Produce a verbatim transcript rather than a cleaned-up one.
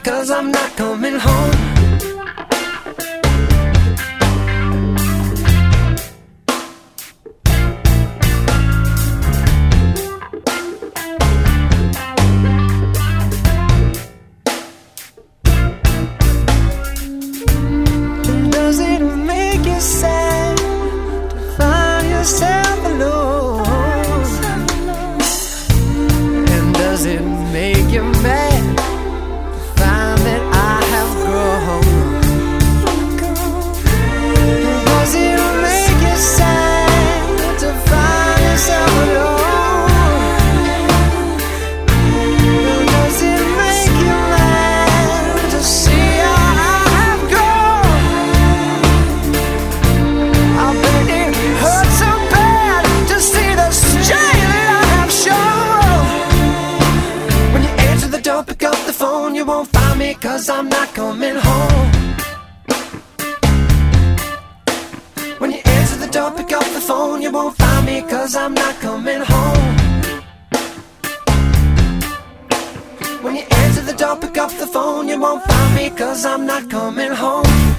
'cause I'm not coming home. Does it make you sad to find yourself alone? And does it make you mad to find that I have grown? Does it make you sad to find yourself alone? Does it make you mad to see how I have grown? I bet it hurts so bad to see the strain that I have shown. When you answer the door, pick up the phone, you won't find me 'cause I'm not coming home. When you answer the door, pick up the phone, you won't find me 'cause I'm not coming home. When you answer the door, pick up the phone, you won't find me 'cause I'm not coming home.